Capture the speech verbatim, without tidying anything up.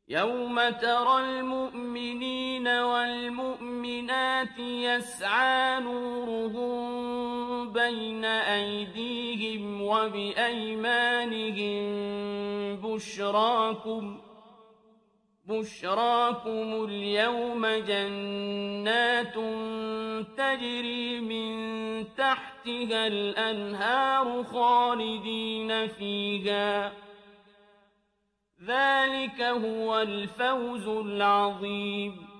يَوْمَ تَرَى الْمُؤْمِنِينَ وَالْمُؤْمِنَاتِ يَسْعَىٰ نُورُهُم بَيْنَ أَيْدِيهِمْ وَبِأَيْمَانِهِم بُشْرَاكُمْ بُشْرَاكُمُ الْيَوْمَ جَنَّاتٌ تَجْرِي مِن تَحْتِهَا الْأَنْهَارُ خَالِدِينَ فِيهَا ۚ ذَٰلِكَ هُوَ الْفَوْزُ الْعَظِيمُ